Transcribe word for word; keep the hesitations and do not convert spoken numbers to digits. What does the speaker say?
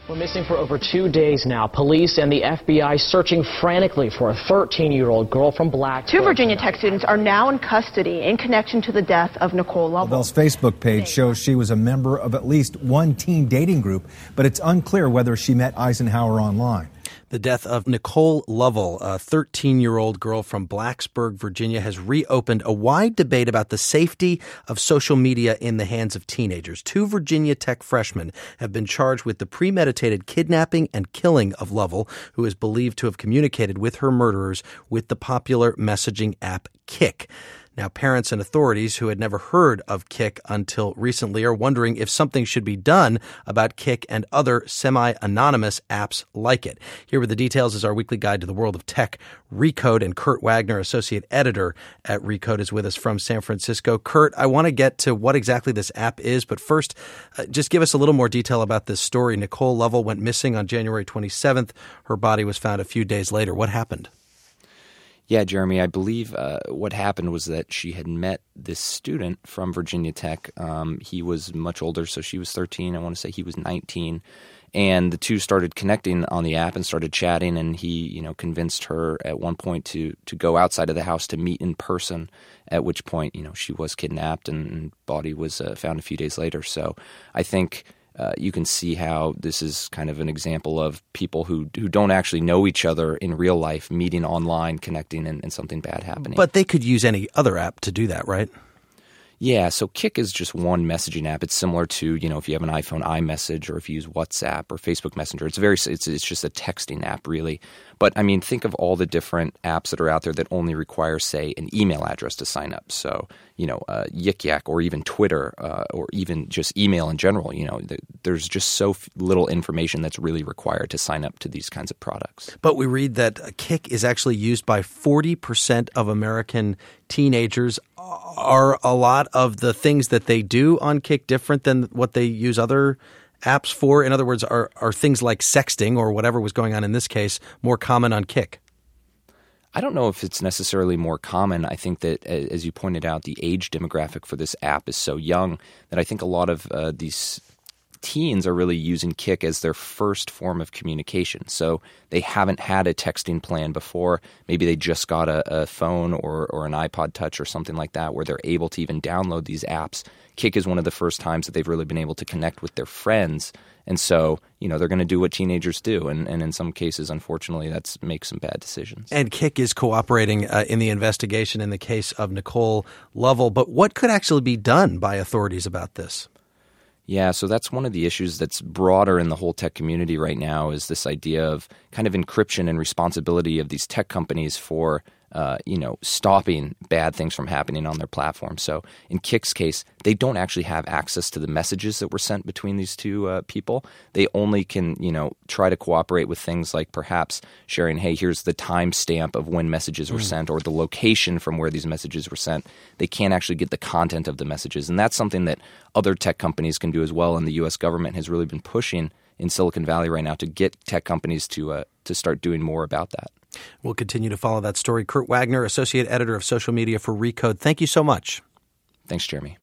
We're missing for over two days now. Police and the F B I searching frantically for a thirteen-year-old girl from Blacksburg. Two Virginia Tech students are now in custody in connection to the death of Nicole Lovell. Lovell's Facebook page shows she was a member of at least one teen dating group, but it's unclear whether she met Eisenhower online. The death of Nicole Lovell, a thirteen-year-old girl from Blacksburg, Virginia, has reopened a wide debate about the safety of social media in the hands of teenagers. Two Virginia Tech freshmen have been charged with the premeditated kidnapping and killing of Lovell, who is believed to have communicated with her murderers with the popular messaging app Kik. Now, parents and authorities who had never heard of Kik until recently are wondering if something should be done about Kik and other semi-anonymous apps like it. Here with the details is our weekly guide to the world of tech. Recode, and Kurt Wagner, associate editor at Recode, is with us from San Francisco. Kurt, I want to get to what exactly this app is, but first, uh, just give us a little more detail about this story. Nicole Lovell went missing on January twenty-seventh. Her body was found a few days later. What happened? Yeah, Jeremy, I believe uh, what happened was that she had met this student from Virginia Tech. Um, he was much older, so she was thirteen. I want to say he was nineteen. And the two started connecting on the app and started chatting, and he, you know, convinced her at one point to to go outside of the house to meet in person, at which point, you know, she was kidnapped and, and body was uh, found a few days later. So I think Uh, you can see how this is kind of an example of people who who don't actually know each other in real life, meeting online, connecting, and, and something bad happening. But they could use any other app to do that, right? Yeah, so Kik is just one messaging app. It's similar to, you know, if you have an iPhone iMessage or if you use WhatsApp or Facebook Messenger. It's very it's it's just a texting app, really. But I mean, think of all the different apps that are out there that only require, say, an email address to sign up. So, you know, uh, Yik Yak or even Twitter uh, or even just email in general. You know, th- there's just so f- little information that's really required to sign up to these kinds of products. But we read that Kik is actually used by forty percent of American teenagers. Are a lot of the things that they do on Kik different than what they use other apps for? In other words, are, are things like sexting or whatever was going on in this case more common on Kik? I don't know if it's necessarily more common. I think that, as you pointed out, the age demographic for this app is so young that I think a lot of uh, these teens are really using Kik as their first form of communication. So they haven't had a texting plan before. Maybe they just got a, a phone or, or an iPod Touch or something like that where they're able to even download these apps. Kik is one of the first times that they've really been able to connect with their friends. And so, you know, they're going to do what teenagers do. And, and in some cases, unfortunately, that's makes some bad decisions. And Kik is cooperating uh, in the investigation in the case of Nicole Lovell. But what could actually be done by authorities about this? Yeah, so that's one of the issues that's broader in the whole tech community right now is this idea of kind of encryption and responsibility of these tech companies for, uh, you know, stopping bad things from happening on their platform. So in Kik's case, they don't actually have access to the messages that were sent between these two uh, people. They only can, you know, try to cooperate with things like perhaps sharing, hey, here's the timestamp of when messages were mm. sent or the location from where these messages were sent. They can't actually get the content of the messages. And that's something that other tech companies can do as well. And the U S government has really been pushing in Silicon Valley right now to get tech companies to uh, to start doing more about that. We'll continue to follow that story. Kurt Wagner, associate editor of social media for Recode. Thank you so much. Thanks, Jeremy.